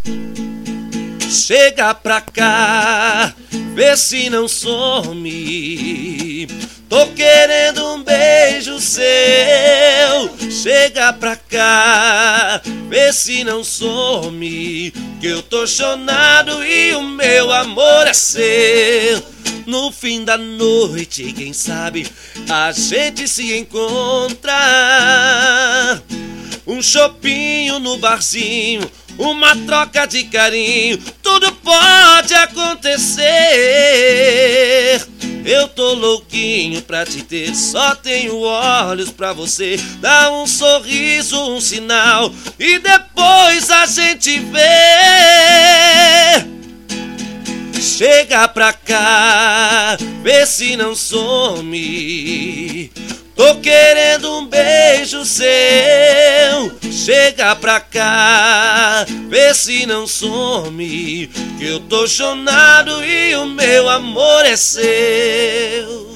Chega pra cá, vê se não some. Tô querendo um beijo seu. Chega pra cá, vê se não some, que eu tô chonado e o meu amor é seu. No fim da noite, quem sabe a gente se encontra. Um chopinho no barzinho, uma troca de carinho, tudo pode acontecer. Eu tô louquinho pra te ter, só tenho olhos pra você. Dá um sorriso, um sinal, e depois a gente vê. Chega pra cá, vê se não some. Tô querendo um beijo seu. Chega pra cá, vê se não some, que eu tô chonado e o meu amor é seu.